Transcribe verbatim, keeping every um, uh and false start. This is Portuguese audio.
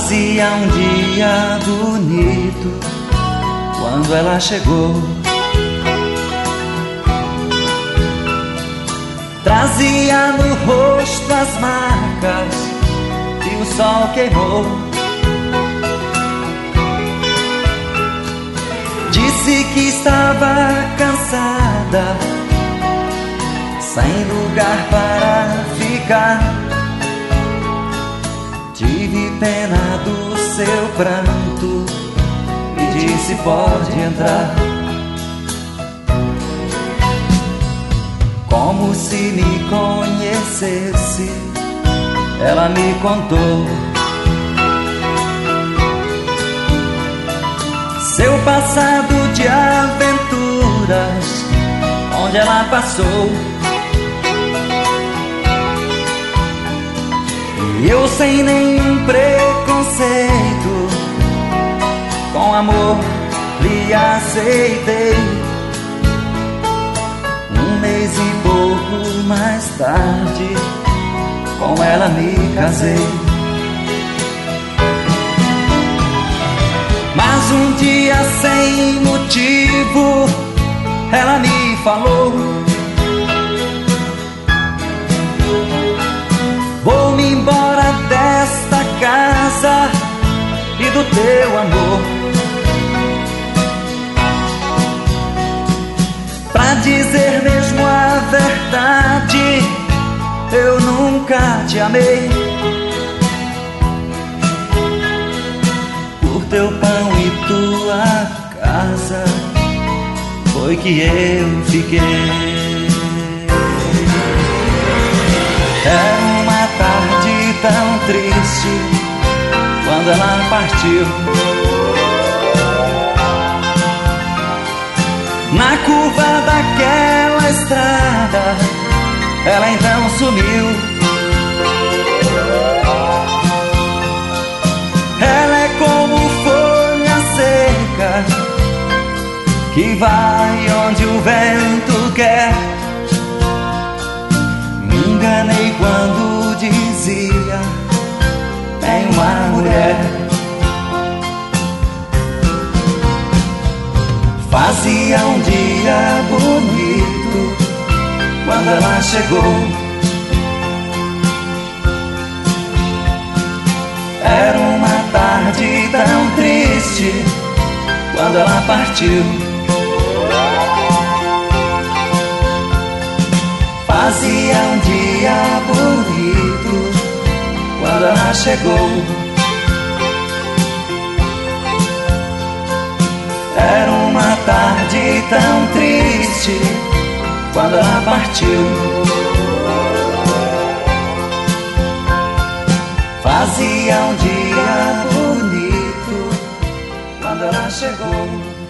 Fazia um dia bonito quando ela chegou. Trazia no rosto as marcas que o sol queimou. Disse que estava cansada, sem lugar para ficar. Tive pena do seu pranto e disse: pode entrar. Como se me conhecesse, ela me contou seu passado de aventuras, onde ela passou. E eu, sem nenhum preconceito, com amor lhe aceitei. Um mês e pouco mais tarde, com ela me casei. Mas um dia, sem motivo, ela me falou: vou-me embora desta casa e do teu amor. Pra dizer mesmo a verdade, eu nunca te amei. Por teu pão e tua casa foi que eu fiquei. Era uma tarde tão triste quando ela partiu. Na curva daquela estrada, ela então sumiu. Ela é como folha seca que vai onde o vento quer. Me enganei quando dizia: tem uma mulher. Fazia um dia bonito quando ela chegou. Era uma tarde tão triste quando ela partiu. Fazia um dia bonito quando ela chegou. Era uma tarde tão triste quando ela partiu. Fazia um dia bonito quando ela chegou.